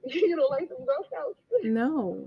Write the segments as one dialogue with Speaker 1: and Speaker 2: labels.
Speaker 1: You don't like some Girl Scouts?
Speaker 2: No.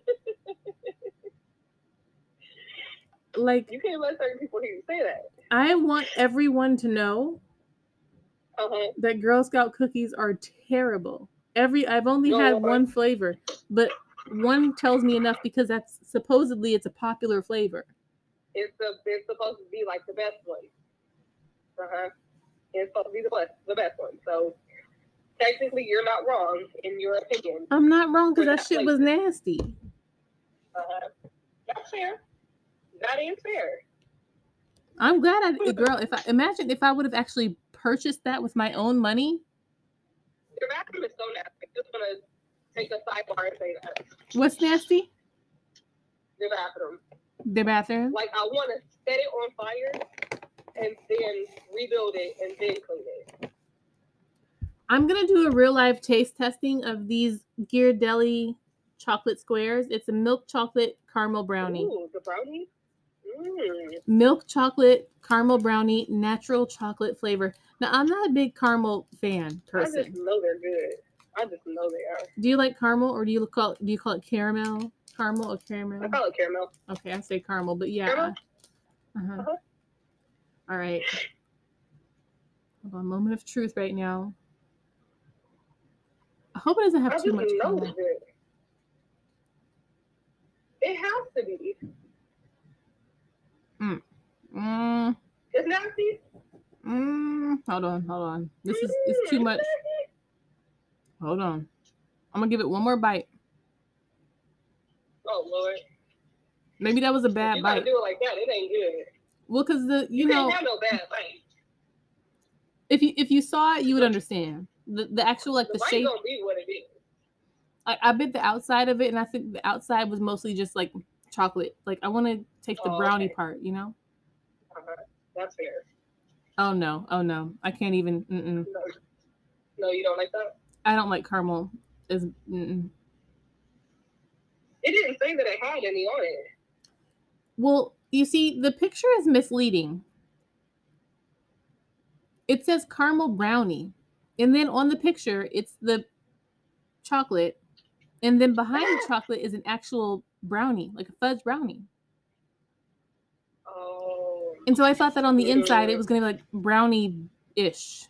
Speaker 2: Like,
Speaker 1: You can't let certain people hear you say that.
Speaker 2: I want everyone to know
Speaker 1: Uh-huh.
Speaker 2: that Girl Scout cookies are terrible. I've only
Speaker 1: No,
Speaker 2: had one flavor, but one tells me enough because that's supposedly it's a popular flavor.
Speaker 1: it's supposed to be like the best one. Uh-huh. It's supposed to be the best one. So technically, you're not wrong in your opinion
Speaker 2: I'm not wrong
Speaker 1: for
Speaker 2: because that
Speaker 1: that
Speaker 2: shit was
Speaker 1: flavor.
Speaker 2: nasty.
Speaker 1: Uh-huh. That's fair. That is fair.
Speaker 2: I'm glad girl. If I imagine if I would have actually purchased that with my own money.
Speaker 1: Your bathroom is so nasty. Just gonna take a sidebar and say that.
Speaker 2: What's nasty?
Speaker 1: Your bathroom.
Speaker 2: The bathroom.
Speaker 1: Like I want to set it on fire and then rebuild it and then clean it.
Speaker 2: I'm gonna do a real life taste testing of these Ghirardelli chocolate squares. It's a milk chocolate caramel brownie.
Speaker 1: Ooh, the brownies.
Speaker 2: Milk chocolate caramel brownie, natural chocolate flavor. Now I'm not a big caramel fan person.
Speaker 1: I just know they're good. I just know they are.
Speaker 2: Do you like caramel or do you call it caramel? Caramel or caramel?
Speaker 1: I call it caramel.
Speaker 2: Okay, I say caramel, but yeah.
Speaker 1: Caramel?
Speaker 2: Uh-huh. All right. Hold on, moment of truth right now. I hope it doesn't have too much caramel.
Speaker 1: It has to be. It's nasty.
Speaker 2: Hold on. This is it's too much. Hold on. I'm gonna give it one more bite.
Speaker 1: Oh Lord.
Speaker 2: Maybe that was a bad bite.
Speaker 1: You gotta do it like that. It ain't good.
Speaker 2: Well, because you
Speaker 1: can't have no bad bite.
Speaker 2: If you saw it, you would understand the actual like the shape.
Speaker 1: Gonna be what it is.
Speaker 2: I bit the outside of it, and I think the outside was mostly just like chocolate. Like I want to taste the brownie part, you know.
Speaker 1: That's fair.
Speaker 2: Oh no! I can't even.
Speaker 1: No, you don't like that.
Speaker 2: I don't like caramel.
Speaker 1: It didn't say that it had any on it.
Speaker 2: Well, you see, the picture is misleading. It says caramel brownie, and then on the picture, it's the chocolate, and then behind the chocolate is an actual brownie, like a fudge brownie.
Speaker 1: Oh.
Speaker 2: And so I thought that on the inside it was going to be like brownie-ish.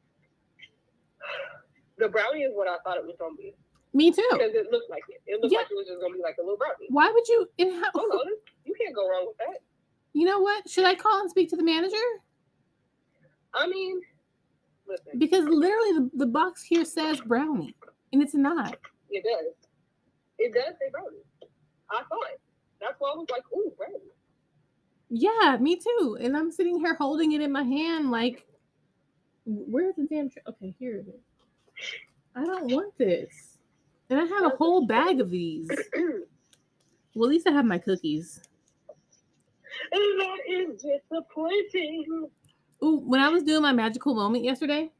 Speaker 1: The brownie is what I thought it was going to be.
Speaker 2: Me too.
Speaker 1: Because it looked like it. It looked like it was just going to be like a little brownie.
Speaker 2: Why would you?
Speaker 1: You can't go wrong with that.
Speaker 2: You know what? Should I call and speak to the manager?
Speaker 1: I mean, listen.
Speaker 2: Because literally the box here says brownie, and it's not.
Speaker 1: It does. It does say brownie. I saw it. That's why I was like, ooh, brownie.
Speaker 2: Yeah, me too. And I'm sitting here holding it in my hand like, where's the damn... Okay, here it is. I don't want this. And I have a whole bag of these. Well, at least I have my cookies.
Speaker 1: And that is disappointing.
Speaker 2: Ooh, when I was doing my magical moment yesterday,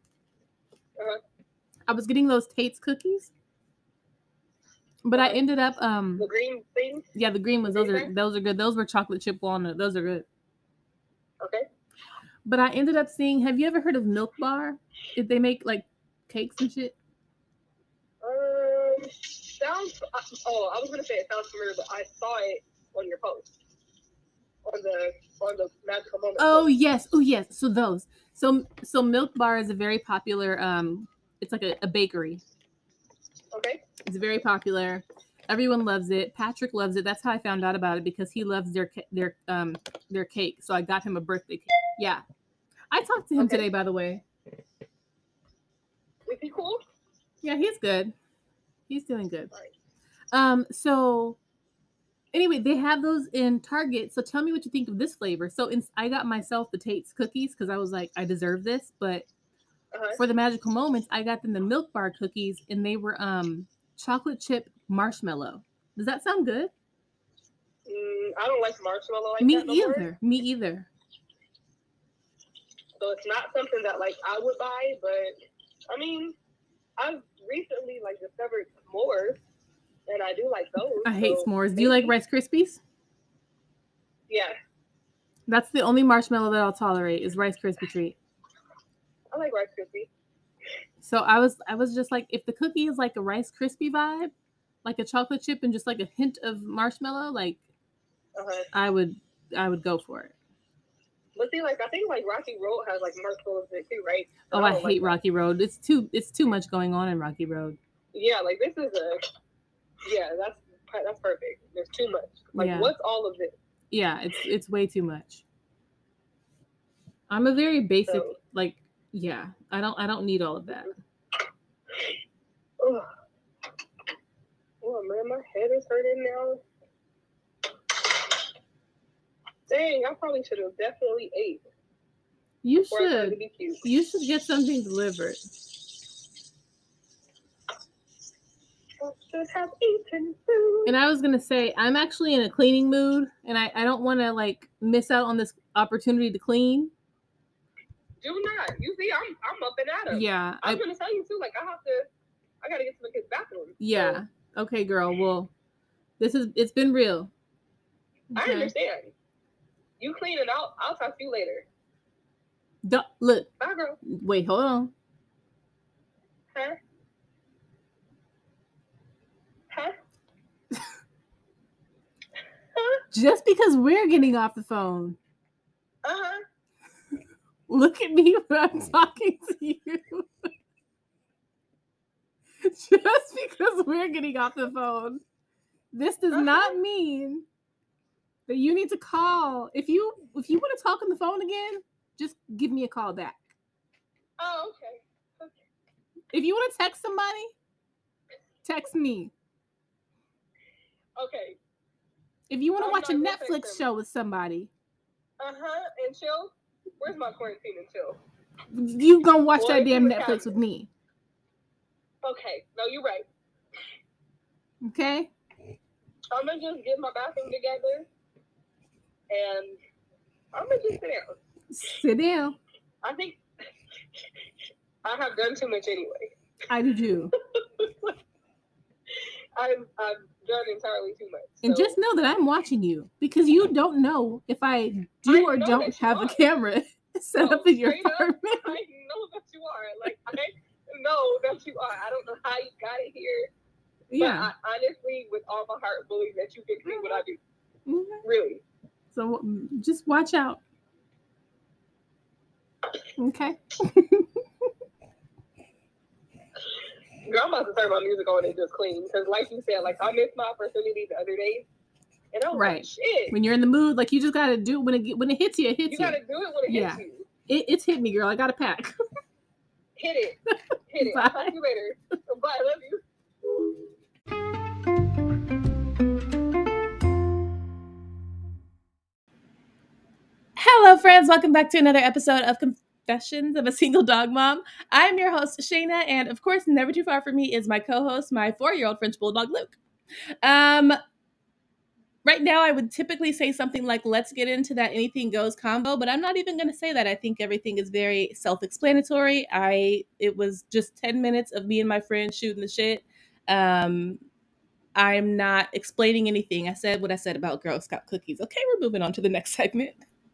Speaker 2: I was getting those Tate's cookies. But I ended up
Speaker 1: the green things?
Speaker 2: Yeah, the green ones. Those are good. Those were chocolate chip walnut. Those are good.
Speaker 1: Okay.
Speaker 2: But I ended up seeing, have you ever heard of Milk Bar? If they make like cakes and shit?
Speaker 1: Sounds I was gonna say it sounds familiar, but I saw it on your post. On the magical moment.
Speaker 2: Oh post. Yes. So those. So Milk Bar is a very popular it's like a bakery.
Speaker 1: Okay.
Speaker 2: It's very popular. Everyone loves it. Patrick loves it. That's how I found out about it, because he loves their cake. So I got him a birthday cake. Yeah. I talked to him today, by the way.
Speaker 1: Is he cool?
Speaker 2: Yeah, he's good. He's doing good. Right. So anyway, they have those in Target. So tell me what you think of this flavor. So I got myself the Tate's cookies because I was like, I deserve this. But for the magical moments, I got them the Milk Bar cookies, and they were chocolate chip marshmallow. Does that sound good?
Speaker 1: I don't like marshmallow like that.
Speaker 2: Me either.
Speaker 1: So it's not something that like I would buy, but I mean, I've recently like discovered s'mores, and I do like those.
Speaker 2: I hate s'mores. Do you like Rice Krispies?
Speaker 1: Yeah.
Speaker 2: That's the only marshmallow that I'll tolerate is Rice Krispie treat.
Speaker 1: I like Rice Krispies.
Speaker 2: So I was just like, if the cookie is like a Rice Krispie vibe, like a chocolate chip and just like a hint of marshmallow, like I would go for it.
Speaker 1: But see, like I think like Rocky Road has like marshmallows in it too, right?
Speaker 2: Oh, I hate Rocky Road. It's too much going on in Rocky Road.
Speaker 1: Yeah, like this is that's perfect. There's too much. Like what's all of this?
Speaker 2: Yeah, it's way too much. I'm a very basic I don't need all of that.
Speaker 1: Oh man, my head is hurting now. Dang, I probably should have definitely ate.
Speaker 2: You should. You should get something delivered.
Speaker 1: I should have eaten food.
Speaker 2: And I was gonna say, I'm actually in a cleaning mood, and I don't want to like miss out on this opportunity to clean.
Speaker 1: Do not. You see, I'm up and at 'em.
Speaker 2: Yeah,
Speaker 1: I'm gonna tell you too. Like I gotta get to the kids' bathroom.
Speaker 2: Yeah. So. Okay, girl. Well, it's been real.
Speaker 1: Okay. I understand. You clean it out. I'll talk to you later.
Speaker 2: Look.
Speaker 1: Bye, girl.
Speaker 2: Wait, hold on.
Speaker 1: Huh?
Speaker 2: Just because we're getting off the phone. Look at me when I'm talking to you. Just because we're getting off the phone. This does not mean that you need to call. If you want to talk on the phone again, just give me a call back.
Speaker 1: Oh, okay.
Speaker 2: If you want to text somebody, text me.
Speaker 1: Okay.
Speaker 2: If you want to watch a Netflix show with somebody.
Speaker 1: And chill? Where's my quarantine and chill?
Speaker 2: You gonna watch that damn Netflix with me.
Speaker 1: Okay. No, you're right.
Speaker 2: Okay?
Speaker 1: I'm gonna just get my bathroom together and I'm gonna just sit down.
Speaker 2: Sit down.
Speaker 1: I think I have done too much anyway.
Speaker 2: I do too.
Speaker 1: I've done entirely too much.
Speaker 2: So. And just know that I'm watching you because you don't know if I do or don't have a camera set up in your apartment.
Speaker 1: I know that you are. Like I know that you are. I don't know how you got it here.
Speaker 2: Yeah.
Speaker 1: But I honestly, with all my heart, believe that you can do what I do. Mm-hmm. Really.
Speaker 2: So just watch out. Okay.
Speaker 1: Girl, I'm about to turn my music on and just clean because, like you said, like I missed my opportunity the other day, and I was like, shit.
Speaker 2: When you're in the mood, like you just gotta do when it hits you, it hits you.
Speaker 1: You gotta do it when it hits you.
Speaker 2: It's hit me, girl. I got a pack.
Speaker 1: Hit it. Bye. I'll talk to you later. Bye. Love you.
Speaker 2: Hello, friends. Welcome back to another episode of Confessions of a Single Dog Mom. I'm your host, Shayna, and of course, never too far from me is my co-host, my 4-year-old French Bulldog, Luke. Right now, I would typically say something like, let's get into that anything goes combo, but I'm not even going to say that. I think everything is very self-explanatory. It was just 10 minutes of me and my friend shooting the shit. I'm not explaining anything. I said what I said about Girl Scout cookies. Okay, we're moving on to the next segment.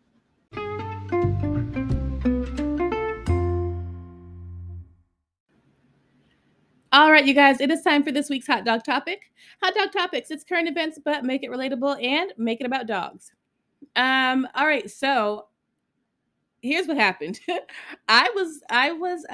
Speaker 2: All right, you guys, it is time for this week's Hot Dog Topic. Hot Dog Topics, it's current events, but make it relatable and make it about dogs. All right, so here's what happened. I was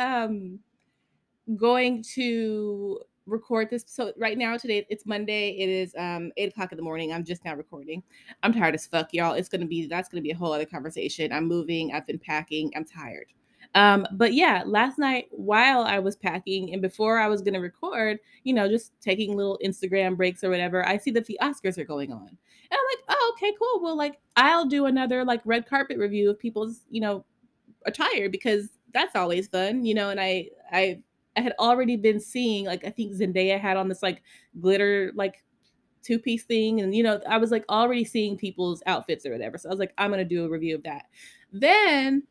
Speaker 2: going to record this. So right now, today, it's Monday. It is 8:00 in the morning. I'm just now recording. I'm tired as fuck, y'all. That's gonna be a whole other conversation. I'm moving. I've been packing. I'm tired. But yeah, last night while I was packing and before I was going to record, just taking little Instagram breaks or whatever, I see that the Oscars are going on. And I'm like, oh, okay, cool. Well, like I'll do another like red carpet review of people's, attire because that's always fun, and I had already been seeing, like, I think Zendaya had on this like glitter, like 2-piece thing. And, I was like already seeing people's outfits or whatever. So I was like, I'm going to do a review of that. Then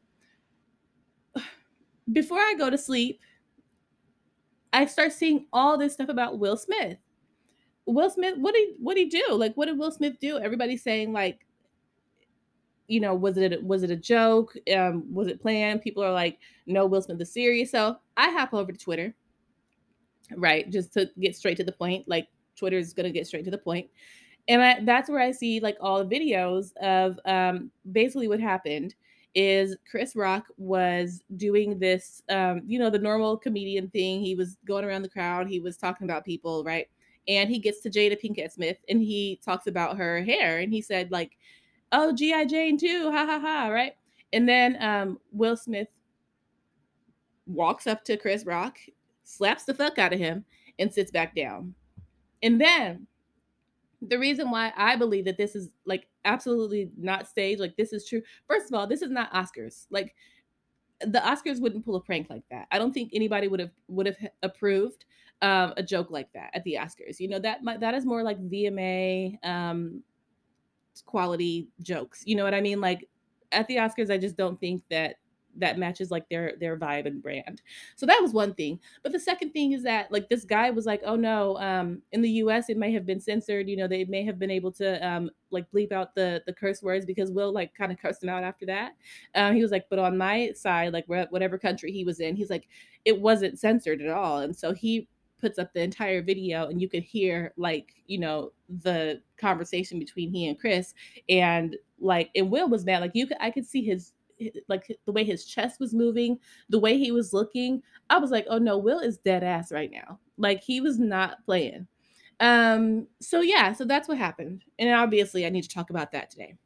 Speaker 2: before I go to sleep, I start seeing all this stuff about Will Smith. Will Smith, what did he do? Like, what did Will Smith do? Everybody's saying like was it a joke? Was it planned? People are like, no, Will Smith is serious. So I hop over to Twitter, right, just to get straight to the point. Like Twitter is gonna get straight to the point, and that's where I see like all the videos of basically what happened is Chris Rock was doing this, the normal comedian thing. He was going around the crowd, he was talking about people, right? And he gets to Jada Pinkett Smith and he talks about her hair and he said like, "Oh, G.I. Jane too, ha ha ha," right? And then Will Smith walks up to Chris Rock, slaps the fuck out of him, and sits back down. And then the reason why I believe that this is like absolutely not staged, like this is true. First of all, this is not Oscars. Like the Oscars wouldn't pull a prank like that. I don't think anybody would have approved a joke like that at the Oscars. That is more like VMA quality jokes. You know what I mean? Like at the Oscars, I just don't think that matches like their vibe and brand. So that was one thing. But the second thing is that like this guy was like, "Oh no, in the US it may have been censored, they may have been able to like bleep out the curse words because Will like kind of cursed him out after that." He was like, "But on my side, like whatever country he was in, he's like it wasn't censored at all." And so he puts up the entire video and you could hear like, the conversation between he and Chris, and Will was mad. Like I could see his like the way his chest was moving, the way he was looking. I was like, "Oh no, Will is dead ass right now." Like he was not playing. So yeah, so that's what happened. And obviously I need to talk about that today.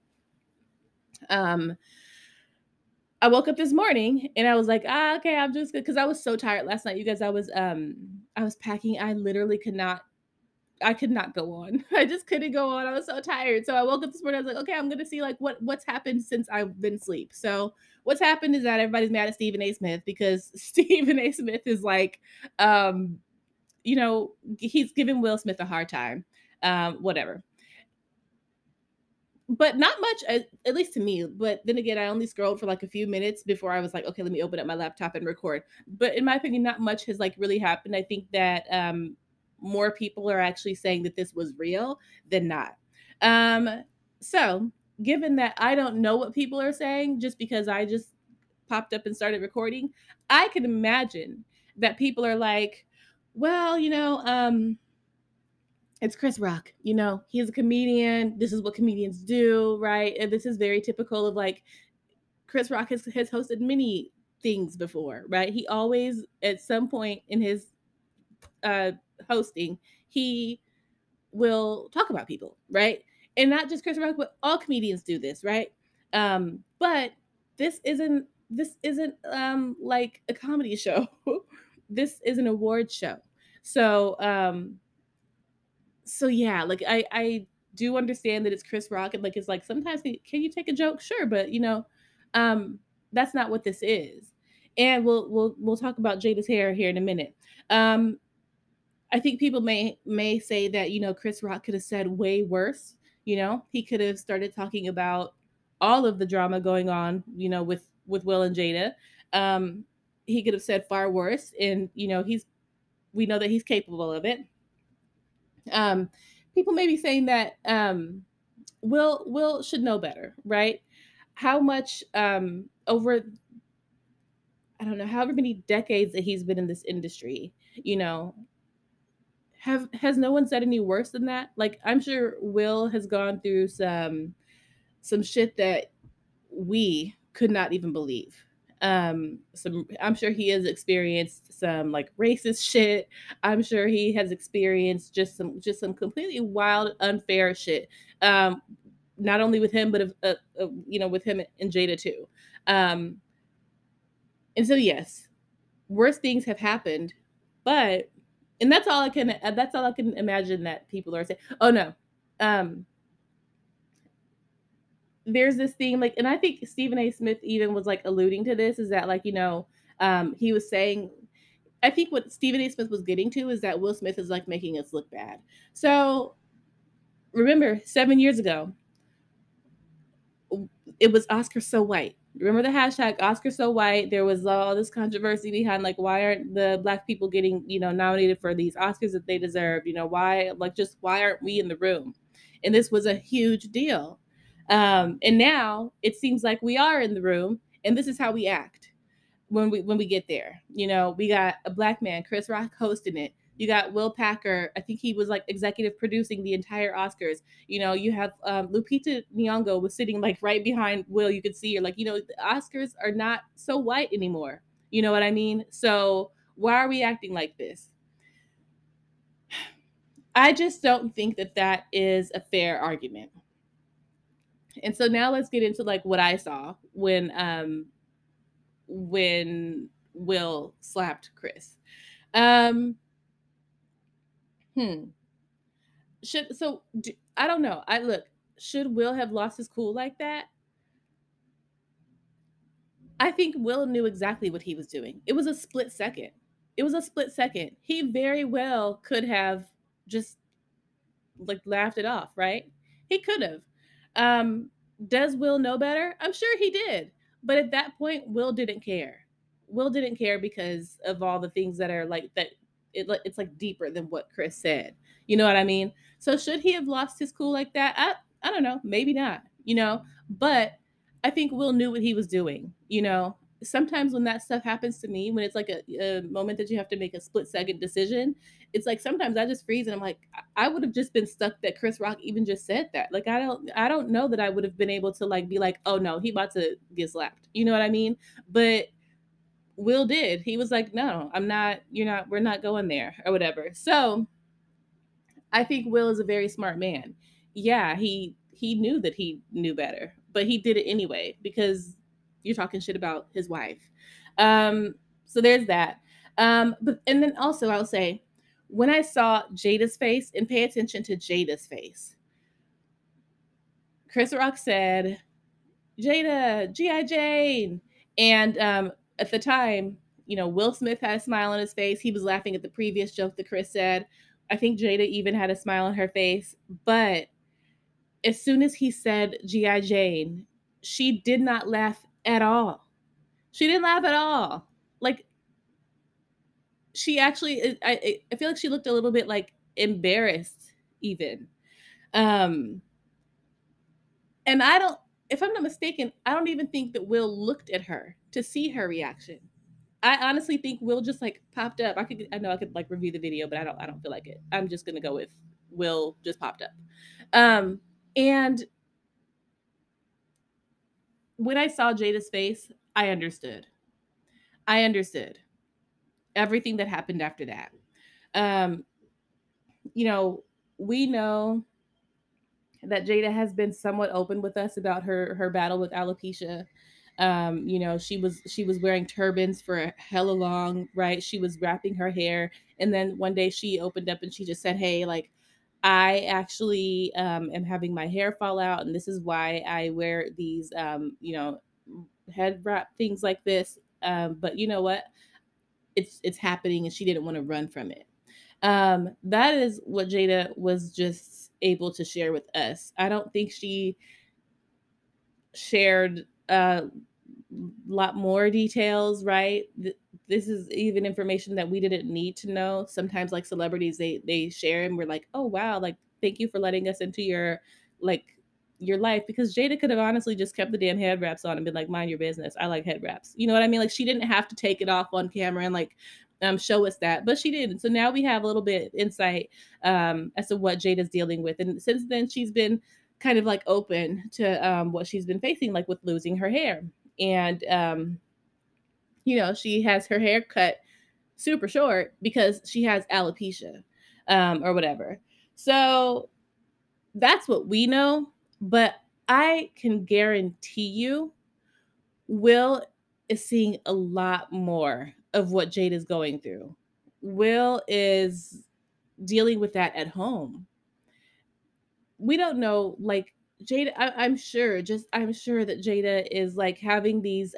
Speaker 2: I woke up this morning and I was like, okay, I'm just because I was so tired last night. You guys, I was packing. I literally could not go on. I just couldn't go on. I was so tired. So I woke up this morning. I was like, okay, I'm gonna see like what's happened since I've been asleep. So what's happened is that everybody's mad at Stephen A. Smith because Stephen A. Smith is like, he's giving Will Smith a hard time. Whatever. But not much, at least to me. But then again, I only scrolled for like a few minutes before I was like, okay, let me open up my laptop and record. But in my opinion, not much has like really happened. I think that more people are actually saying that this was real than not. So given that I don't know what people are saying, just because I just popped up and started recording, I can imagine that people are like, well, it's Chris Rock. He's a comedian. This is what comedians do, right? And this is very typical of like Chris Rock has hosted many things before, right? He always, at some point in his hosting, he will talk about people, right? And not just Chris Rock, but all comedians do this, right? But this isn't like a comedy show. This is an award show. So yeah, like I do understand that it's Chris Rock and like it's like sometimes can you take a joke? Sure, but that's not what this is. And we'll talk about Jada's hair here in a minute. I think people may say that Chris Rock could have said way worse. He could have started talking about all of the drama going on, with Will and Jada. He could have said far worse, and we know that he's capable of it. People may be saying that Will should know better, right? How much over I don't know, however many decades that he's been in this industry, has no one said any worse than that? Like I'm sure Will has gone through some shit that we could not even believe. I'm sure he has experienced some like racist shit. I'm sure he has experienced just some completely wild, unfair shit. Not only with him, but with him and Jada too. And so yes, worse things have happened, but and that's all I can imagine that people are saying. Oh no. There's this theme like, and I think Stephen A. Smith even was like alluding to this, is that like, he was saying, I think what Stephen A. Smith was getting to is that Will Smith is like making us look bad. So remember 7 years ago, it was Oscar so white. Remember the hashtag Oscar so white? There was all this controversy behind like, why aren't the Black people getting, nominated for these Oscars that they deserve? Why aren't we in the room? And this was a huge deal. And now it seems like we are in the room, and this is how we act when we get there. You know, we got a black man, Chris Rock, hosting it. You got Will Packer. I think he was like executive producing the entire Oscars. You know, you have Lupita Nyong'o was sitting like right behind Will. You could see her. Like, you know, the Oscars are not so white anymore. You know what I mean? So why are we acting like this? I just don't think that that is a fair argument. And so now let's get into like what I saw when Will slapped Chris. Um, hmm. I don't know. I look. Should Will have lost his cool like that? I think Will knew exactly what he was doing. It was a split second. It was a split second. He very well could have just like laughed it off, right? He could have. Um, does Will know better? I'm sure he did. But at that point, Will didn't care. Will didn't care because of all the things that are like that. It's like deeper than what Chris said. You know what I mean? So should he have lost his cool like that? I don't know. Maybe not. You know, but I think Will knew what he was doing. You know, sometimes when that stuff happens to me, when it's like a moment that you have to make a split second decision, it's like sometimes I just freeze and I'm like, I would have just been stuck that Chris Rock even just said that. Like I don't know that I would have been able to like be like, oh no, he about to get slapped. You know what I mean? But Will did. He was like, no, I'm not, you're not, we're not going there or whatever. So I think Will is a very smart man. Yeah, he knew that he knew better, but he did it anyway because you're talking shit about his wife. So there's that. But and then also I'll say when I saw Jada's face, and pay attention to Jada's face. Chris Rock said, Jada, G.I. Jane. And at the time, you know, Will Smith had a smile on his face. He was laughing at the previous joke that Chris said. I think Jada even had a smile on her face. But as soon as he said G.I. Jane, she did not laugh at all. She didn't laugh at all. Like, she actually, I feel like she looked a little bit like embarrassed, even. Um, and I don't, if I'm not mistaken, I don't even think that Will looked at her to see her reaction. I honestly think Will just like popped up. I know I could like review the video, but I don't feel like it. I'm just gonna go with Will just popped up. And when I saw Jada's face, I understood. I understood everything that happened after that. Um, you know, we know that Jada has been somewhat open with us about her battle with alopecia. You know, she was wearing turbans for a hella long, right? She was wrapping her hair, and then one day she opened up and she just said, "Hey, like, I actually am having my hair fall out, and this is why I wear these, you know, head wrap things like this. But you know what? It's happening, and she didn't want to run from it." That is what Jada was just able to share with us. I don't think she shared a lot more details, right? This is even information that we didn't need to know. Sometimes like celebrities they share and we're like, "Oh wow, like thank you for letting us into like your life," because Jada could have honestly just kept the damn head wraps on and been like, "Mind your business. I like head wraps." You know what I mean? Like she didn't have to take it off on camera and like show us that, but she didn't. So now we have a little bit insight as to what Jada's dealing with, and since then she's been kind of like open to what she's been facing, like with losing her hair, and you know she has her hair cut super short because she has alopecia or whatever. So that's what we know, but I can guarantee you Will is seeing a lot more of what Jade is going through. Will is dealing with that at home. We don't know, like Jada. I'm sure, just I'm sure that Jada is like having these,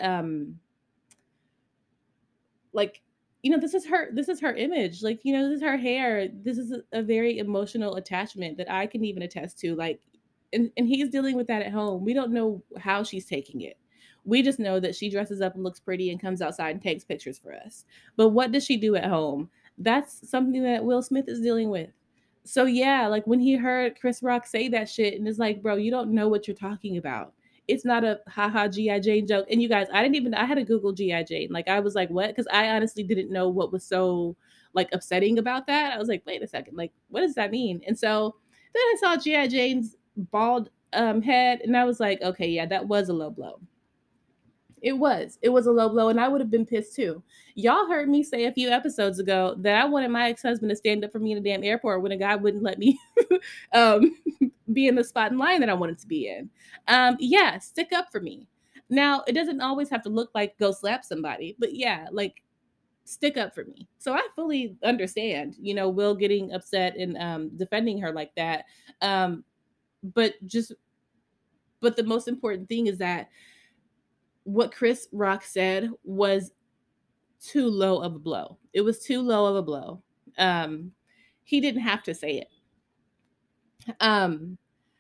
Speaker 2: like, you know, this is her image. Like, you know, this is her hair. This is a very emotional attachment that I can even attest to. Like, and he's dealing with that at home. We don't know how she's taking it. We just know that she dresses up and looks pretty and comes outside and takes pictures for us. But what does she do at home? That's something that Will Smith is dealing with. So yeah, like when he heard Chris Rock say that shit, and it's like, bro, you don't know what you're talking about. It's not a haha GI Jane joke. And you guys, I had to Google GI Jane. Like I was like, what? Because I honestly didn't know what was so like upsetting about that. I was like, wait a second, like what does that mean? And so then I saw GI Jane's bald head, and I was like, okay, yeah, that was a low blow. It was a low blow, and I would have been pissed too. Y'all heard me say a few episodes ago that I wanted my ex-husband to stand up for me in a damn airport when a guy wouldn't let me um, be in the spot in line that I wanted to be in. Yeah, stick up for me. Now it doesn't always have to look like go slap somebody, but yeah, like stick up for me. So I fully understand, Will getting upset and defending her like that. Um, but just but the most important thing is that what Chris Rock said was too low of a blow. It was too low of a blow. Um, he didn't have to say it. Um,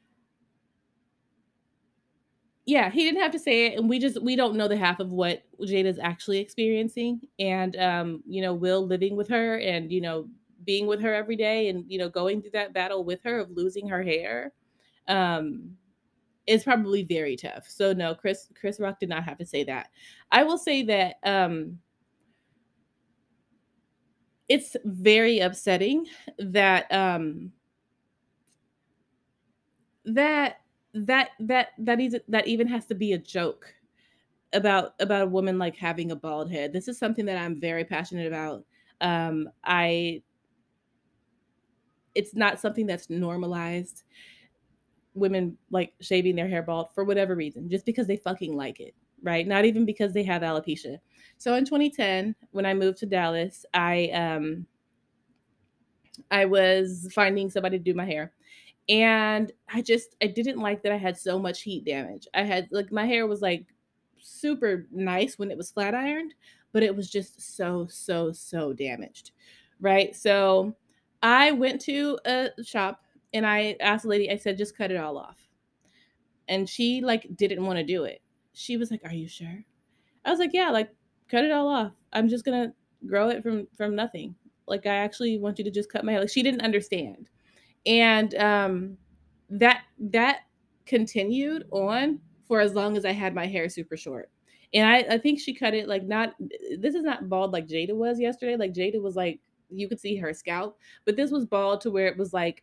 Speaker 2: yeah, he didn't have to say it, and we don't know the half of what Jada's actually experiencing, and Will living with her, and being with her every day, and going through that battle with her of losing her hair. Um, is probably very tough. So no, Chris Rock did not have to say that. I will say that it's very upsetting that that that even has to be a joke about a woman like having a bald head. This is something that I'm very passionate about. I It's not something that's normalized. Women like shaving their hair bald for whatever reason, just because they fucking like it, right? Not even because they have alopecia. So in 2010, when I moved to Dallas, I was finding somebody to do my hair. And I didn't like that I had so much heat damage. I had like my hair was like super nice when it was flat ironed, but it was just so damaged. Right? So I went to a shop and I asked the lady, I said, just cut it all off. And she like didn't want to do it. She was like, are you sure? I was like, yeah, like cut it all off. I'm just gonna grow it from nothing. Like I actually want you to just cut my hair. Like she didn't understand. And that continued on for as long as I had my hair super short. And I think she cut it like not this is not bald like Jada was yesterday. Like Jada was like you could see her scalp, but this was bald to where it was like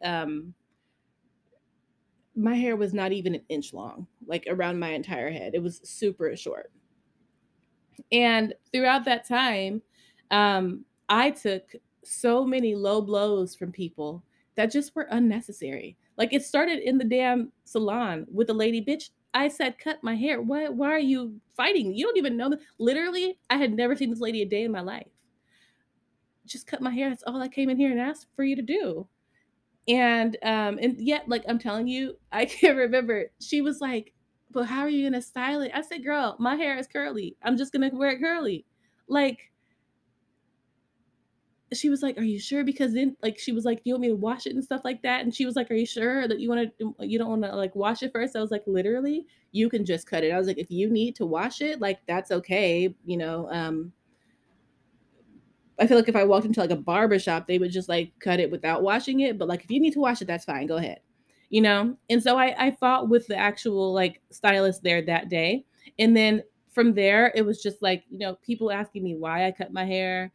Speaker 2: my hair was not even an inch long, like around my entire head. It was super short. And throughout that time, I took so many low blows from people that just were unnecessary. Like it started in the damn salon with a lady, bitch. I said, cut my hair. Why are you fighting? You don't even know that. Literally, I had never seen this lady a day in my life. Just cut my hair. That's all I came in here and asked for you to do. And yet, like I'm telling you, I can't remember. She was like, but how are you gonna style it? I said, girl, my hair is curly. I'm just gonna wear it curly. Like she was like, are you sure? Because then like she was like, do you want me to wash it and stuff like that? And she was like, are you sure that you don't want to like wash it first? I was like, literally, you can just cut it. I was like, if you need to wash it, like that's okay. I feel like if I walked into like a barber shop, they would just like cut it without washing it. But like if you need to wash it, that's fine. Go ahead. And so I fought with the actual like stylist there that day. And then from there, it was just like, people asking me why I cut my hair.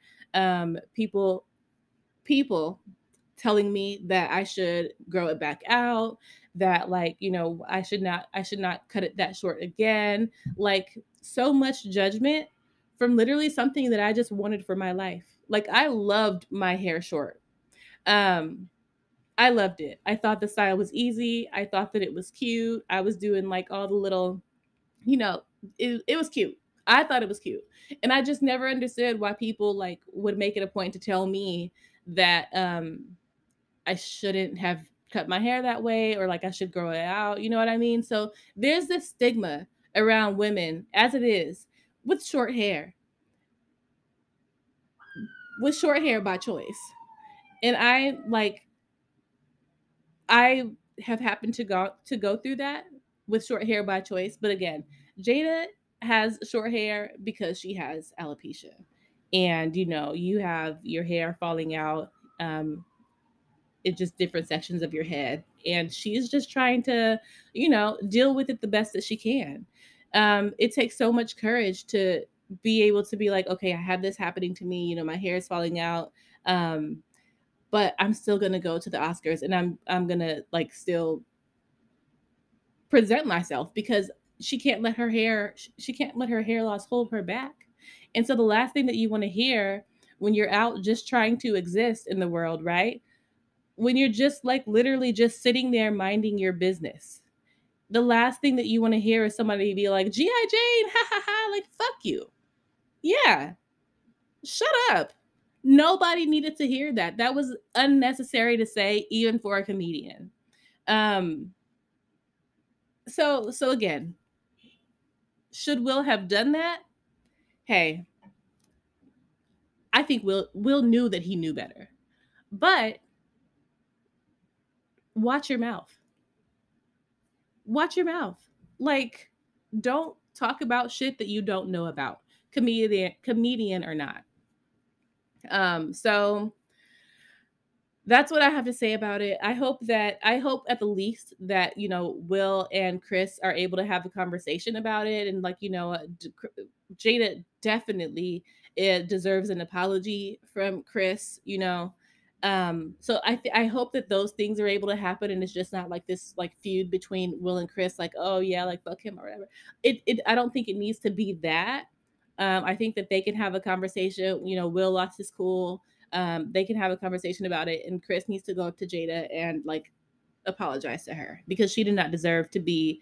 Speaker 2: People telling me that I should grow it back out, that like, I should not cut it that short again. Like so much judgment from literally something that I just wanted for my life. Like I loved my hair short. Um I loved it. I thought the style was easy. I thought that it was cute. I was doing like all the little, you know, it was cute. I thought it was cute. And I just never understood why people like would make it a point to tell me that I shouldn't have cut my hair that way or like I should grow it out. You know what I mean? So there's this stigma around women as it is with short hair, by choice. And I have happened to go through that with short hair by choice. But again, Jada has short hair because she has alopecia. And you have your hair falling out. Um in just different sections of your head. And she's just trying to, you know, deal with it the best that she can. It takes so much courage to be able to be like, okay, I have this happening to me, you know, my hair is falling out. Um, but I'm still gonna go to the Oscars and I'm gonna like still present myself because she can't let her hair loss hold her back. And so the last thing that you want to hear when you're out just trying to exist in the world, right? When you're just like literally just sitting there minding your business. The last thing that you want to hear is somebody be like, G.I. Jane, ha ha ha, like fuck you. Yeah, shut up. Nobody needed to hear that. That was unnecessary to say, even for a comedian. Um, so again, should Will have done that? Hey, I think Will knew that he knew better. But watch your mouth. Watch your mouth. Like, don't talk about shit that you don't know about, comedian or not. So that's what I have to say about it. I hope at the least that, you know, Will and Chris are able to have a conversation about it. And like, you know, Jada definitely deserves an apology from Chris, you know. So I hope that those things are able to happen and it's just not like this like feud between Will and Chris, like, oh yeah, like fuck him or whatever. It I don't think it needs to be that. I think that they can have a conversation. You know, Will lost his cool. They can have a conversation about it, and Chris needs to go up to Jada and like apologize to her because she did not deserve to be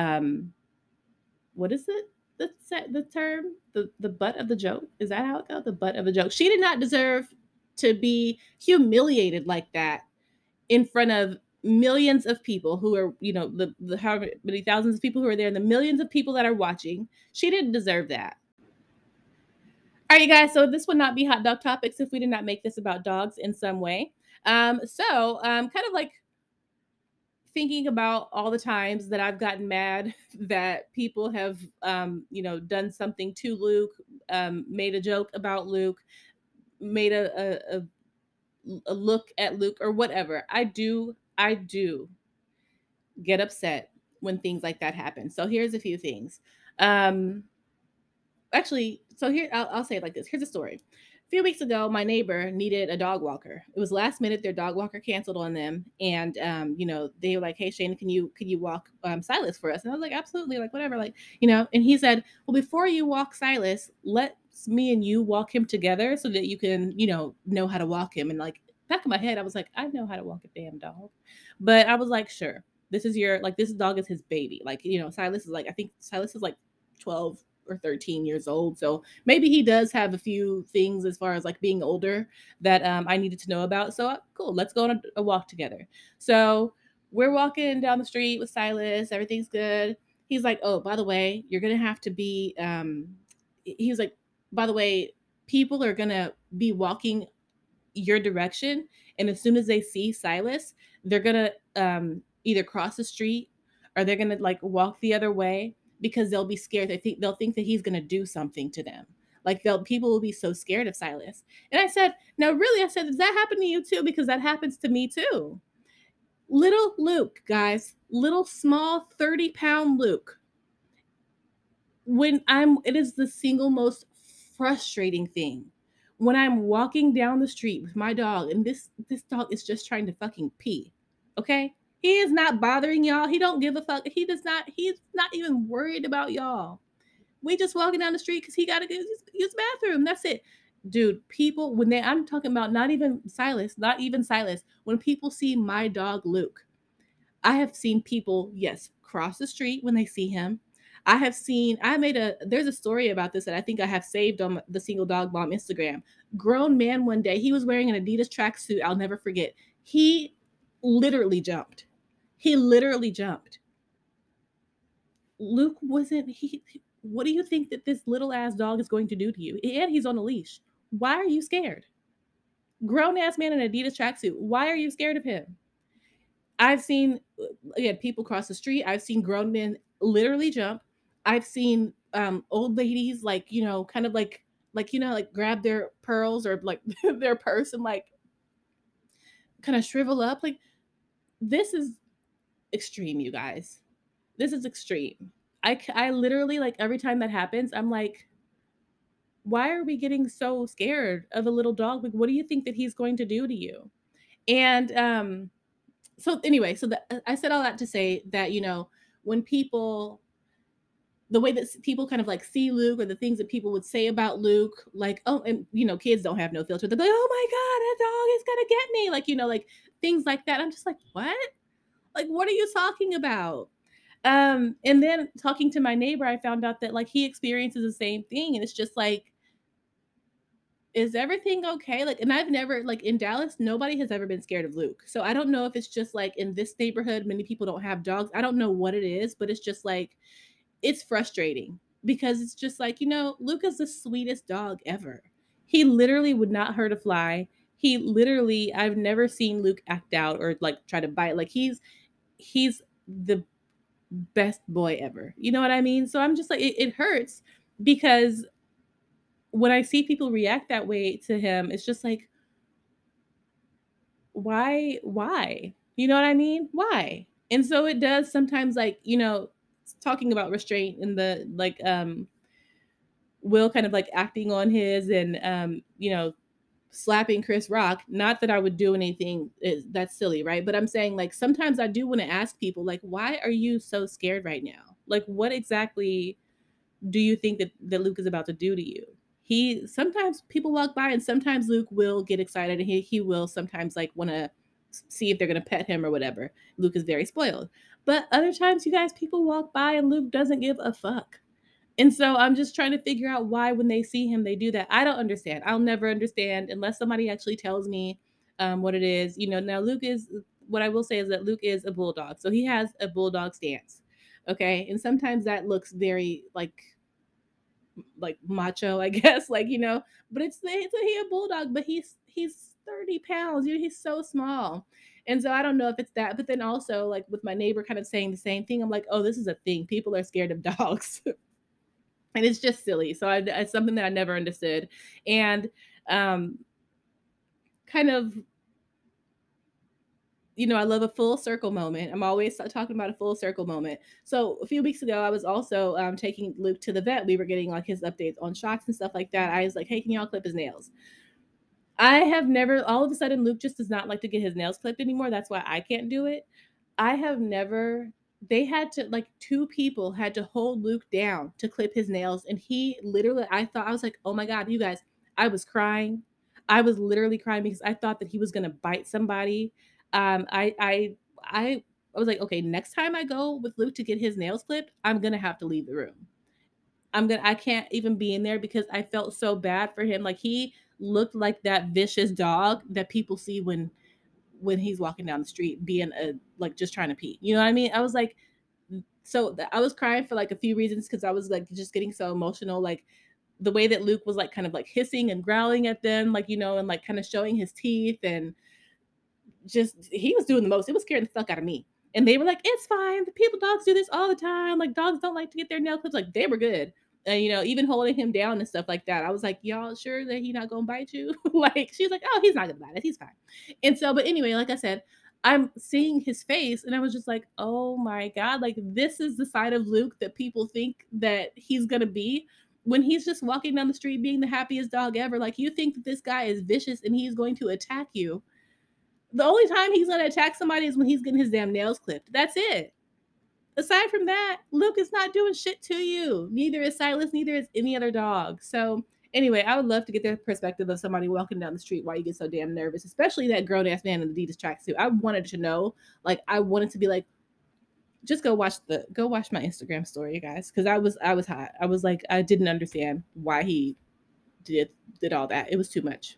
Speaker 2: what is it, the term, the butt of the joke, is that how it goes, the butt of the joke? She did not deserve to be humiliated like that in front of millions of people who are, you know, the how many thousands of people who are there and the millions of people that are watching. She didn't deserve that. All right, you guys. So this would not be hot dog topics if we did not make this about dogs in some way. Kind of like thinking about all the times that I've gotten mad that people have, you know, done something to Luke, made a joke about Luke, made a look at Luke or whatever. I do get upset when things like that happen. So here's a few things. Um, Actually, so here I'll say it like this. Here's a story. A few weeks ago, my neighbor needed a dog walker. It was last minute. Their dog walker canceled on them, and you know, they were like, "Hey, Shane, can you walk Silas for us?" And I was like, "Absolutely, like whatever, like you know." And he said, "Well, before you walk Silas, let me and you walk him together so that you can, you know how to walk him." And like back in my head, I was like, "I know how to walk a damn dog," but I was like, "Sure, this dog is his baby." Like you know, Silas is like I think Silas is like 12 or 13 years old. So maybe he does have a few things as far as like being older that I needed to know about. So cool, let's go on a walk together. So we're walking down the street with Silas. Everything's good. He's like, oh, by the way, you're going to have to be, he was like, by the way, people are going to be walking your direction. And as soon as they see Silas, they're going to either cross the street or they're going to like walk the other way because they'll be scared. They'll think that he's going to do something to them. Like people will be so scared of Silas. And I said, now really, I said, does that happen to you too? Because that happens to me too. Little Luke, guys, little small 30-pound Luke. It is the single most frustrating thing when I'm walking down the street with my dog and this dog is just trying to fucking pee. Okay? He is not bothering y'all. He don't give a fuck. He's not even worried about y'all. We just walking down the street because he gotta use the bathroom. That's it. Dude, people I'm talking about not even Silas. When people see my dog Luke, I have seen people, yes, cross the street when they see him. There's a story about this that I think I have saved on the Single Dog Bomb Instagram. Grown man one day, he was wearing an Adidas tracksuit. I'll never forget. He literally jumped. He literally jumped. Luke wasn't, what do you think that this little ass dog is going to do to you? And he's on a leash. Why are you scared? Grown ass man in an Adidas tracksuit. Why are you scared of him? I've seen again people cross the street. I've seen grown men literally jump. I've seen old ladies like kind of like like grab their pearls or like their purse and like kind of shrivel up. Like, this is extreme, you guys. This is extreme. I literally, like, every time that happens, I'm like, why are we getting so scared of a little dog? Like, what do you think that he's going to do to you? And so anyway, so I said all that to say that, you know, when people, the way that people kind of like see Luke, or the things that people would say about Luke, like, oh, and you know, kids don't have no filter. They're like, oh my God, that dog is gonna get me. Like, you know, like things like that. I'm just like, what? Like, what are you talking about? And then talking to my neighbor, I found out that like he experiences the same thing. And it's just like, is everything okay? Like, and I've never, like, in Dallas, nobody has ever been scared of Luke. So I don't know if it's just like in this neighborhood, many people don't have dogs. I don't know what it is, but it's just like, it's frustrating because it's just like, you know, Luke is the sweetest dog ever. He literally would not hurt a fly. He literally, I've never seen Luke act out or like try to bite. Like, he's the best boy ever. You know what I mean? So I'm just like, it hurts because when I see people react that way to him, it's just like, why? You know what I mean? Why? And so it does sometimes, like, you know, talking about restraint and the like, Will kind of like acting on his, and you know, slapping Chris Rock. Not that I would do anything that's silly, right? But I'm saying, like, sometimes I do want to ask people, like, why are you so scared right now? Like, what exactly do you think that Luke is about to do to you? He sometimes people walk by and sometimes Luke will get excited, and he will sometimes like want to see if they're going to pet him or whatever. Luke is very spoiled. But other times, you guys, people walk by and Luke doesn't give a fuck. And so I'm just trying to figure out why when they see him they do that. I don't understand. I'll never understand unless somebody actually tells me what it is. You know, now Luke is, what I will say is that Luke is a bulldog. So he has a bulldog stance. Okay. And sometimes that looks very like macho, I guess, like, you know, but it's he a bulldog, but he's 30 pounds. You know, he's so small. And so I don't know if it's that, but then also like with my neighbor kind of saying the same thing, I'm like, oh, this is a thing. People are scared of dogs. And it's just silly. So it's something that I never understood. And um kind of, you know, I love a full circle moment. I'm always talking about a full circle moment. So a few weeks ago, I was also taking Luke to the vet. We were getting like his updates on shocks and stuff like that. I was like, hey, can y'all clip his nails? I have never, all of a sudden, Luke just does not like to get his nails clipped anymore. That's why I can't do it. I have never, they had to, like, two people had to hold Luke down to clip his nails. And he literally, I was like, oh my God, you guys, I was crying. I was literally crying because I thought that he was going to bite somebody. Um, I, I, I was like, okay, next time I go with Luke to get his nails clipped, I'm going to have to leave the room. I can't even be in there because I felt so bad for him. Like, he looked like that vicious dog that people see when he's walking down the street being a, like, just trying to pee. You know what I mean? I was like, so I was crying for like a few reasons because I was like just getting so emotional. Like, the way that Luke was like kind of like hissing and growling at them, like, you know, and like kind of showing his teeth, and just he was doing the most. It was scaring the fuck out of me. And they were like, it's fine. The people, dogs do this all the time. Like, dogs don't like to get their nail clips. Like, they were good. And, you know, even holding him down and stuff like that. I was like, y'all sure that he's not going to bite you? Like, she's like, oh, he's not going to bite us. He's fine. And so, but anyway, like I said, I'm seeing his face and I was just like, oh my God, like, this is the side of Luke that people think that he's going to be when he's just walking down the street being the happiest dog ever. Like, you think that this guy is vicious and he's going to attack you. The only time he's going to attack somebody is when he's getting his damn nails clipped. That's it. Aside from that, Luke is not doing shit to you. Neither is Silas, neither is any other dog. So, anyway, I would love to get the perspective of somebody walking down the street why you get so damn nervous, especially that grown ass man in the Adidas tracksuit. I wanted to know, like, I wanted to be like, just go watch my Instagram story, you guys, because I was hot. I was like, I didn't understand why he did all that. It was too much.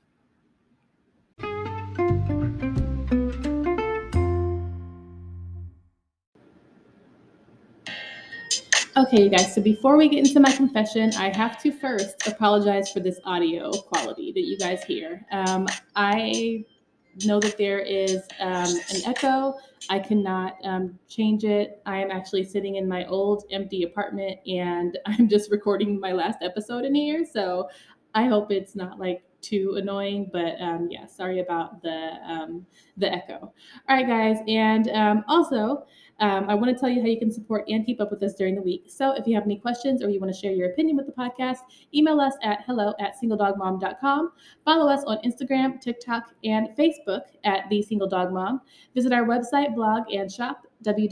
Speaker 2: Okay, you guys, so before we get into my confession, I have to first apologize for this audio quality that you guys hear. I know that there is an echo. I cannot change it. I am actually sitting in my old empty apartment and I'm just recording my last episode in here. So I hope it's not like too annoying, but yeah, sorry about the echo. All right, guys, and also I want to tell you how you can support and keep up with us during the week. So if you have any questions or you want to share your opinion with the podcast, email us at hello@singledogmom.com. Follow us on Instagram, TikTok, and Facebook at The Single Dog Mom. Visit our website, blog, and shop,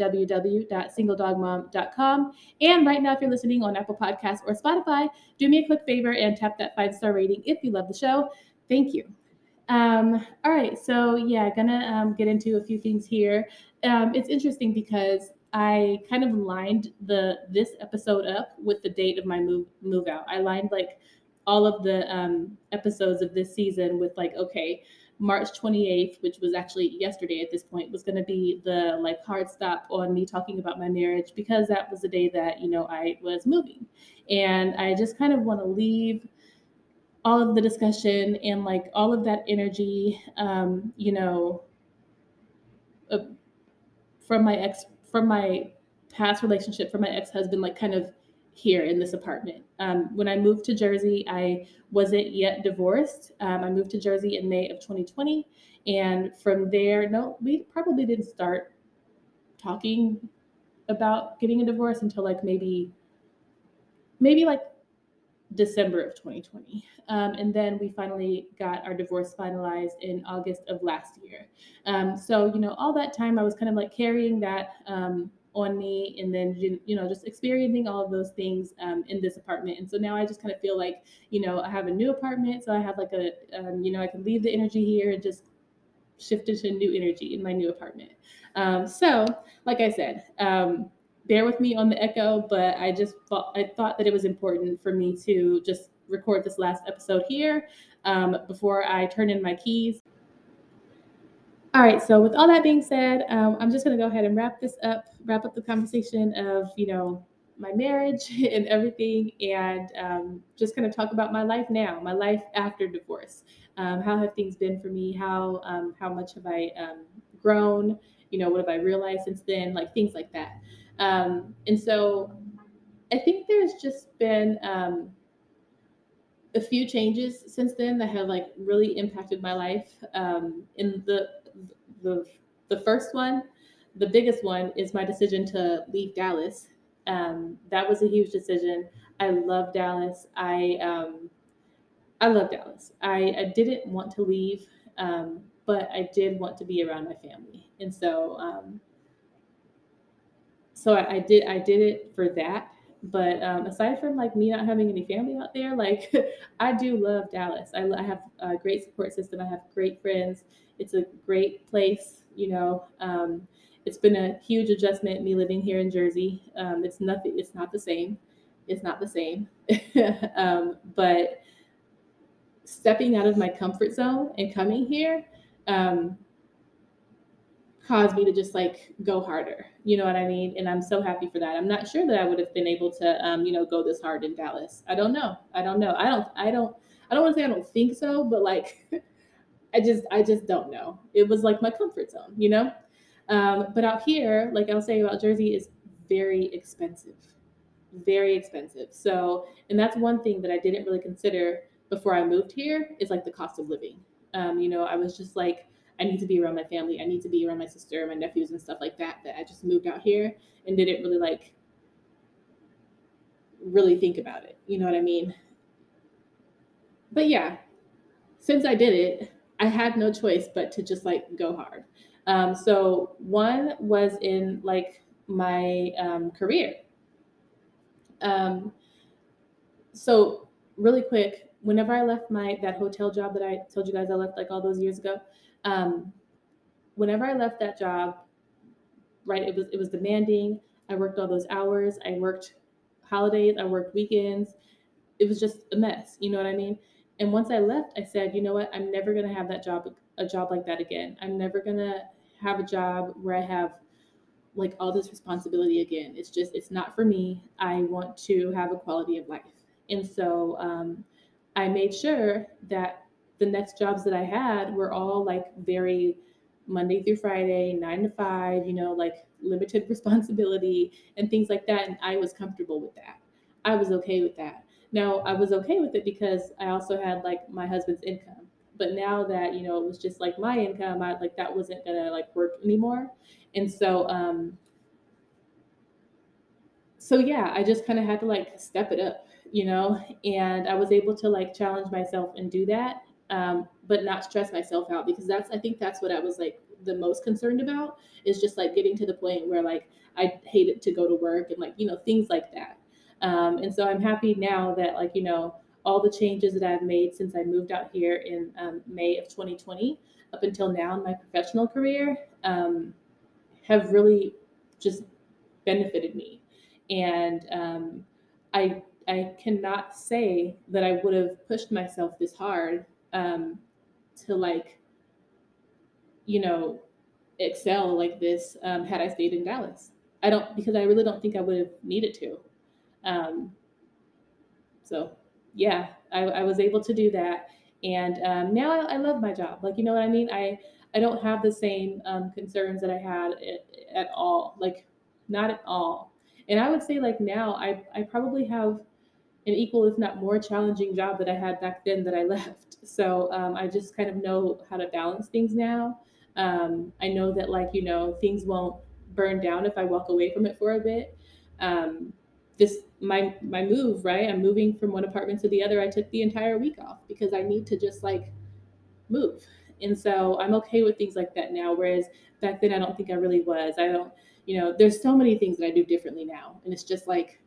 Speaker 2: www.singledogmom.com. And right now, if you're listening on Apple Podcasts or Spotify, do me a quick favor and tap that 5-star rating if you love the show. Thank you. All right, so yeah, gonna get into a few things here. It's interesting because I kind of lined this episode up with the date of my move out. I lined like all of the episodes of this season with like, okay, March 28th, which was actually yesterday at this point, was going to be the like hard stop on me talking about my marriage, because that was the day that, you know, I was moving. And I just kind of want to leave all of the discussion and like all of that energy, you know, uh, from my past relationship, from my ex-husband, like kind of here in this apartment. When I moved to Jersey, I wasn't yet divorced. I moved to Jersey in May of 2020. And from there, no, we probably didn't start talking about getting a divorce until like maybe like December of 2020. And then we finally got our divorce finalized in August of last year. So, you know, all that time I was kind of like carrying that on me, and then, you know, just experiencing all of those things in this apartment. And so now I just kind of feel like, you know, I have a new apartment. So I have like a, you know, I can leave the energy here and just shift into new energy in my new apartment. So, like I said, bear with me on the echo, but I thought that it was important for me to just record this last episode here before I turn in my keys. All right, so with all that being said, I'm just going to go ahead and wrap up the conversation of, you know, my marriage and everything, and just kind of talk about my life now, my life after divorce. How have things been for me? How much have I grown? You know, what have I realized since then? Like things like that. And so I think there's just been a few changes since then that have like really impacted my life. In the first one, the biggest one, is my decision to leave Dallas. That was a huge decision. I love Dallas. I love Dallas. I didn't want to leave, but I did want to be around my family, and so I did it for that. But aside from like me not having any family out there, like I do love Dallas. I have a great support system. I have great friends. It's a great place. You know, it's been a huge adjustment me living here in Jersey. It's nothing. It's not the same. It's not the same. But stepping out of my comfort zone and coming here caused me to just like go harder. You know what I mean? And I'm so happy for that. I'm not sure that I would have been able to, you know, go this hard in Dallas. I don't know. I don't want to say I don't think so, but like, I just don't know. It was like my comfort zone, you know? But out here, like I'll say about Jersey, is very expensive, very expensive. So, and that's one thing that I didn't really consider before I moved here, is like the cost of living. You know, I was just like, I need to be around my family. I need to be around my sister, my nephews, and stuff like that. That I just moved out here and didn't really like really think about it. You know what I mean? But yeah, since I did it, I had no choice but to just like go hard. So one was in like my career. Um, so really quick, whenever I left that hotel job that I told you guys I left like all those years ago, whenever I left that job, right, it was demanding. I worked all those hours. I worked holidays. I worked weekends. It was just a mess. You know what I mean? And once I left, I said, you know what? I'm never gonna have a job like that again. I'm never gonna have a job where I have like all this responsibility again. It's not for me. I want to have a quality of life. And so I made sure that the next jobs that I had were all like very Monday through Friday, 9 to 5, you know, like limited responsibility and things like that. And I was comfortable with that. I was okay with that. Now I was okay with it because I also had like my husband's income. But now that, you know, it was just like my income, I like that wasn't gonna like work anymore. And so yeah, I just kind of had to like step it up, you know, and I was able to like challenge myself and do that, but not stress myself out because I think that's what I was like the most concerned about is just like getting to the point where like I hated to go to work and like, you know, things like that. And so I'm happy now that like, you know, all the changes that I've made since I moved out here in May of 2020 up until now in my professional career have really just benefited me. And I cannot say that I would have pushed myself this hard um, to like, you know, excel like this had I stayed in Dallas. I don't because I really don't think I would have needed to. Um, so yeah, I was able to do that, and now I love my job. Like you know what I mean. I don't have the same concerns that I had at all. Like not at all. And I would say like now I probably have an equal, if not more challenging job that I had back then that I left. So I just kind of know how to balance things now. I know that like, you know, things won't burn down if I walk away from it for a bit. Um, this my move, right? I'm moving from one apartment to the other. I took the entire week off because I need to just like move. And so I'm okay with things like that now. Whereas back then I don't think I really was. I don't, you know, there's so many things that I do differently now. And it's just like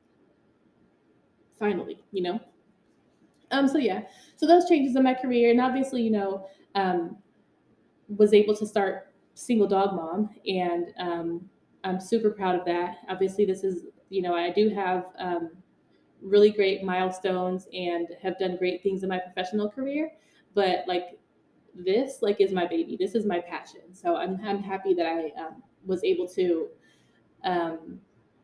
Speaker 2: finally, you know. So yeah, so those changes in my career, and obviously, you know, um, was able to start single dog mom, and I'm super proud of that. Obviously, this is, you know, I do have really great milestones and have done great things in my professional career, but like this, like, is my baby. This is my passion. So I'm happy that I was able to um,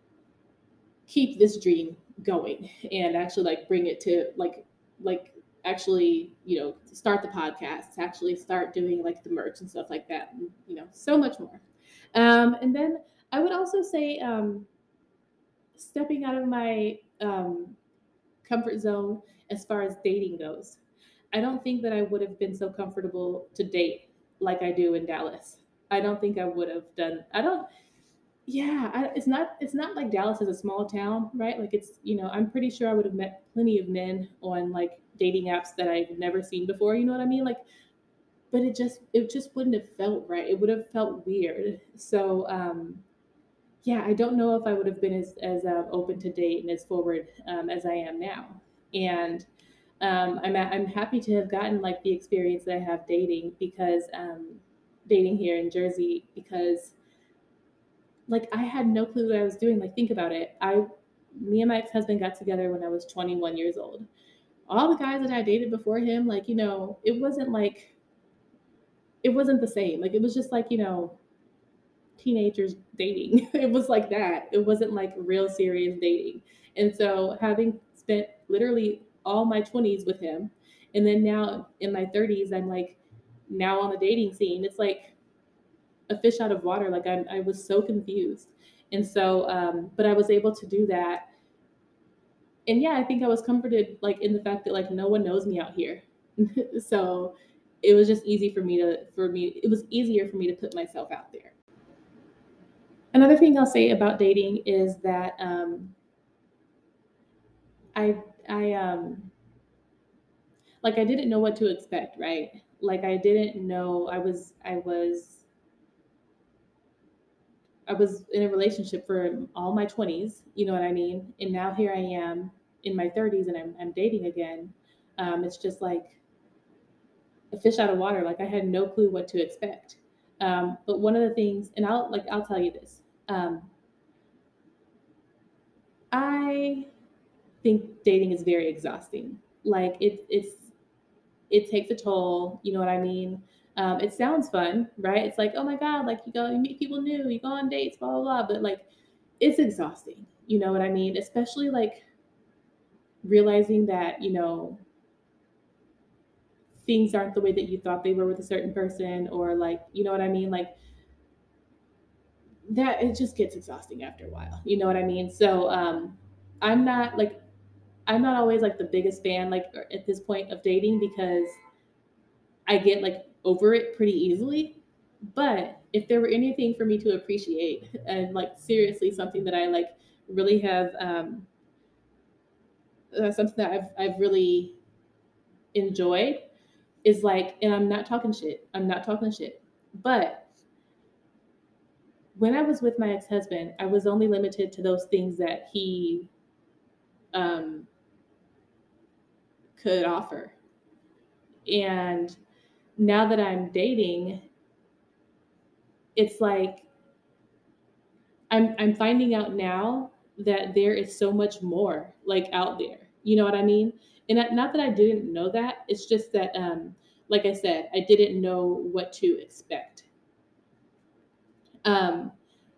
Speaker 2: keep this dream going and actually like bring it to like actually, you know, start the podcast, actually start doing like the merch and stuff like that, and, you know, so much more. And then I would also say stepping out of my comfort zone as far as dating goes. I don't think that I would have been so comfortable to date like I do in Dallas. I don't think I would have done. I don't. Yeah, it's not like Dallas is a small town, right? Like it's, you know, I'm pretty sure I would have met plenty of men on like dating apps that I've never seen before, you know what I mean? Like but it just wouldn't have felt right. It would have felt weird. So yeah, I don't know if I would have been as open to date and as forward as I am now. And I'm happy to have gotten like the experience that I have dating because dating here in Jersey because like I had no clue what I was doing. Like think about it. Me and my ex-husband got together when I was 21 years old. All the guys that I dated before him, like, you know, it wasn't the same. Like it was just like, you know, teenagers dating. It was like that. It wasn't like real serious dating. And so having spent literally all my 20s with him and then now in my 30s I'm like now on the dating scene. It's like a fish out of water. Like I was so confused. And so, but I was able to do that. And yeah, I think I was comforted like in the fact that like no one knows me out here. So it was just easy it was easier for me to put myself out there. Another thing I'll say about dating is that I I like I didn't know what to expect, right? Like I didn't know I was in a relationship for all my 20s, you know what I mean? And now here I am in my 30s and I'm dating again. It's just like a fish out of water. Like I had no clue what to expect. But one of the things, and I'll tell you this. I think dating is very exhausting. Like it takes a toll. You know what I mean? It sounds fun, right? It's like, oh my god, like you meet people new, you go on dates, blah blah blah. But like, it's exhausting. You know what I mean? Especially like realizing that you know things aren't the way that you thought they were with a certain person, or like, you know what I mean? Like that, it just gets exhausting after a while. You know what I mean? So I'm not like I'm not always like the biggest fan like at this point of dating because I get like over it pretty easily. But if there were anything for me to appreciate and like seriously something that I like really have something that I've really enjoyed is like, and I'm not talking shit. I'm not talking shit. But when I was with my ex-husband, I was only limited to those things that he um, could offer. And now that I'm dating, it's like I'm finding out now that there is so much more like out there. You know what I mean? And not that I didn't know that. It's just that, like I said, I didn't know what to expect. Um,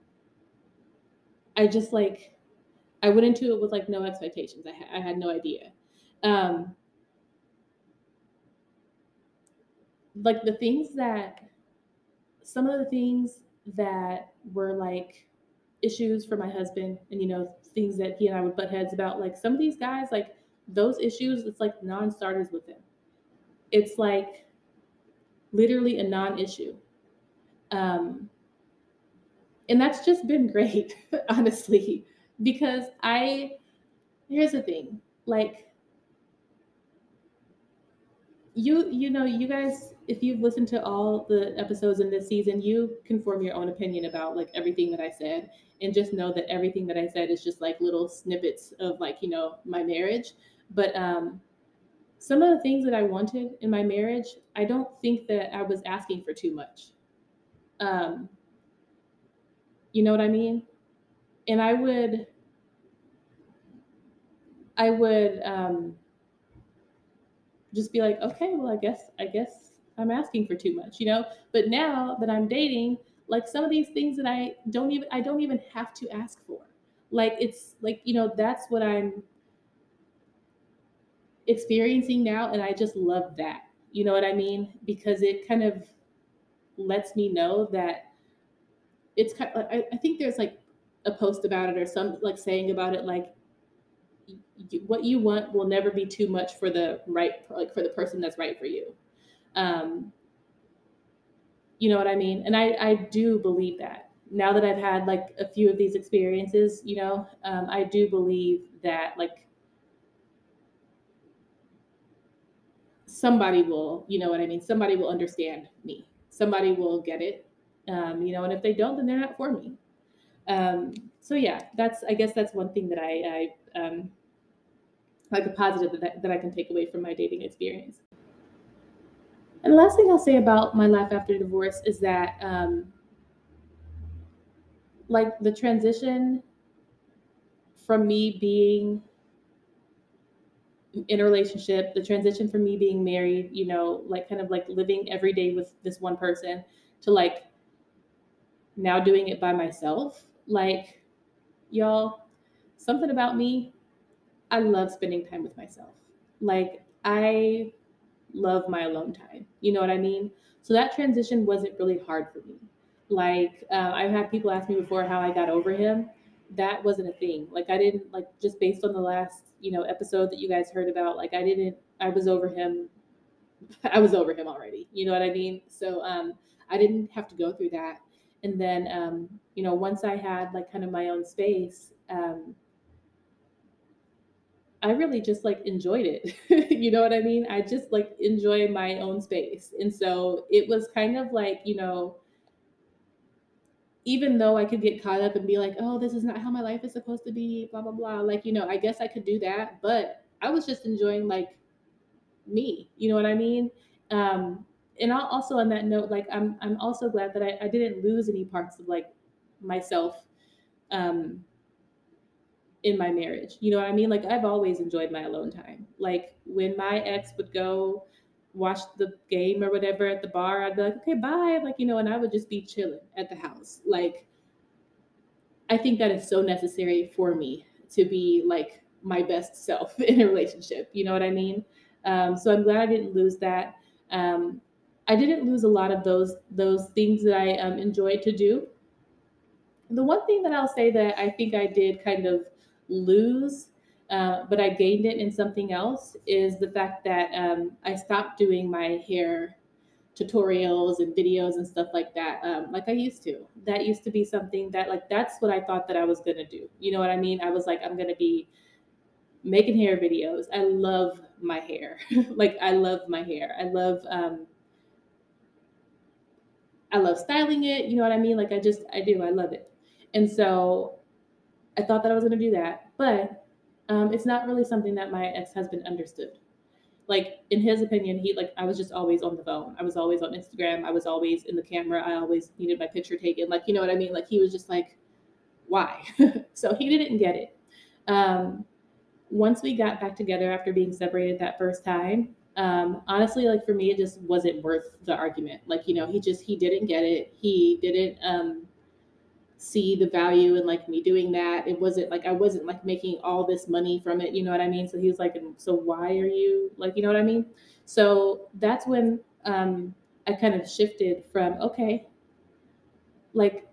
Speaker 2: I just like I went into it with like no expectations. I had no idea. Um, like the things that some of the things that were like issues for my husband and things that he and I would butt heads about, like some of these guys, like those issues, it's like non-starters with him. It's like literally a non-issue. um and that's just been great honestly, because I here's the thing, like you guys, if you've listened to all the episodes in this season, you can form your own opinion about like everything that I said, and just know that everything that I said is just like little snippets of like my marriage. But some of the things that I wanted in my marriage, I don't think that I was asking for too much. um you know what I mean? And I would just be like, okay, well, I guess I'm asking for too much, But now that I'm dating, like some of these things that I don't even have to ask for. Like it's like, that's what I'm experiencing now, and I just love that. You know what I mean? Because it kind of lets me know that it's kind of, I think there's like a post about it or some like saying about it, like what you want will never be too much for the right, like for the person that's right for you. um You know what I mean? And I do believe that now that I've had like a few of these experiences, I do believe that like somebody will, you know what I mean? Somebody will understand me. Somebody will get it. And if they don't, then they're not for me. So yeah, I guess that's one thing that I like a positive that I can take away from my dating experience. And the last thing I'll say about my life after divorce is that like the transition from me being in a relationship, the transition from me being married, like kind of like living every day with this one person, to like now doing it by myself. Like, y'all, something about me, I love spending time with myself. Like, I love my alone time. You know what I mean? So that transition wasn't really hard for me. Like, I've had people ask me before how I got over him. That wasn't a thing. Like, I didn't, like, just based on the last, episode that you guys heard about, like, I was over him. I was over him already. You know what I mean? So, I didn't have to go through that. And then, once I had like kind of my own space, I really just like enjoyed it. You know what I mean? I just like enjoy my own space. And so it was kind of like, even though I could get caught up and be like, oh, this is not how my life is supposed to be, blah, blah, blah. Like, I guess I could do that. But I was just enjoying like me. You know what I mean? And also on that note, like I'm also glad that I didn't lose any parts of like myself um in my marriage. You know what I mean? Like I've always enjoyed my alone time. Like when my ex would go watch the game or whatever at the bar, I'd be like, okay, bye. Like, and I would just be chilling at the house. Like I think that is so necessary for me to be like my best self in a relationship. You know what I mean? So I'm glad I didn't lose that. Um, I didn't lose a lot of those things that I enjoyed to do. The one thing that I'll say that I think I did kind of lose but I gained it in something else, is the fact that I stopped doing my hair tutorials and videos and stuff like that, like I used to. That used to be something that, like, that's what I thought that I was gonna do. You know what I mean? I was like, I'm gonna be making hair videos. I love my hair. Like, I love my hair. I love styling it. You know what I mean? Like, I do. I love it. And so I thought that I was gonna do that, but it's not really something that my ex-husband understood. Like, in his opinion, I was just always on the phone. I was always on Instagram. I was always in the camera. I always needed my picture taken. Like, you know what I mean? Like, he was just like, why? So he didn't get it. Once we got back together after being separated that first time, honestly, like, for me, it just wasn't worth the argument. Like, you know, he didn't get it. He didn't see the value in, like, me doing that. It wasn't like I wasn't like making all this money from it, you know what I mean? So he was like, so why are you, like, you know what I mean? So that's when I kind of shifted from, okay, like,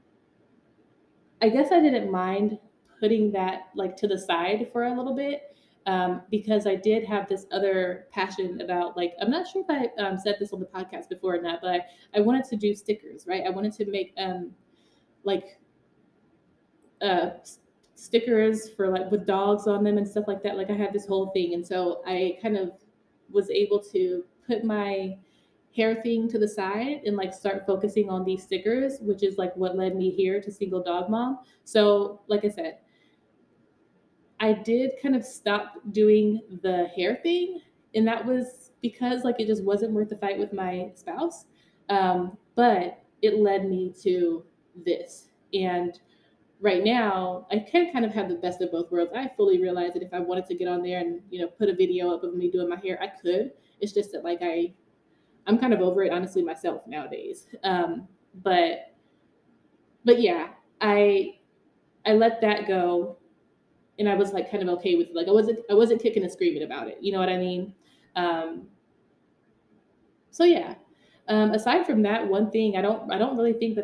Speaker 2: I guess I didn't mind putting that, like, to the side for a little bit, because I did have this other passion about, like, I'm not sure if I said this on the podcast before or not, but I wanted to do stickers, right? I wanted to make like uh, stickers for, like, with dogs on them and stuff like that. Like, I had this whole thing, and so I kind of was able to put my hair thing to the side and, like, start focusing on these stickers, which is, like, what led me here to Single Dog Mom. So, like I said, I did kind of stop doing the hair thing, and that was because, like, it just wasn't worth the fight with my spouse. But it led me to this, and right now I can kind of have the best of both worlds. I fully realize that if I wanted to get on there and, you know, put a video up of me doing my hair, I could. It's just that, like, I'm kind of over it, honestly, myself nowadays. But yeah, I let that go, and I was, like, kind of okay with it. Like, I wasn't kicking and screaming about it. You know what I mean? Um, so yeah. Aside from that one thing, I don't really think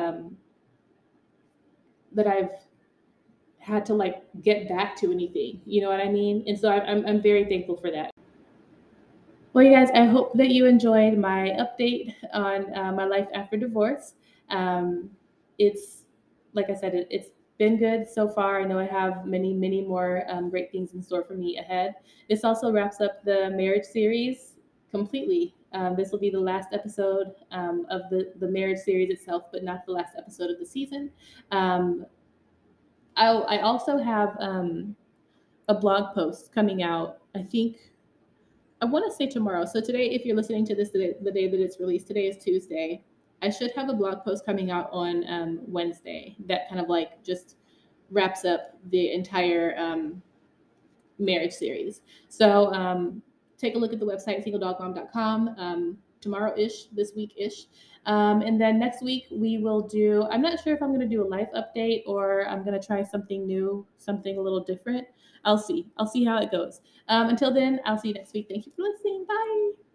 Speaker 2: that I've had to, like, get back to anything. You know what I mean? And so I'm very thankful for that. Well, you guys, I hope that you enjoyed my update on my life after divorce. Um, it's, like I said, it's been good so far. I know I have many, many more great things in store for me ahead. This also wraps up the marriage series completely. This will be the last episode of the marriage series itself, but not the last episode of the season. Um, I also have a blog post coming out, I think, I want to say tomorrow. So today, if you're listening to this, the day that it's released, today is Tuesday. I should have a blog post coming out on Wednesday that kind of, like, just wraps up the entire marriage series. So take a look at the website, singledogmom.com, tomorrow-ish, this week-ish. And then next week we will do, I'm not sure if I'm going to do a life update or I'm going to try something new, something a little different. I'll see how it goes. Until then, I'll see you next week. Thank you for listening. Bye.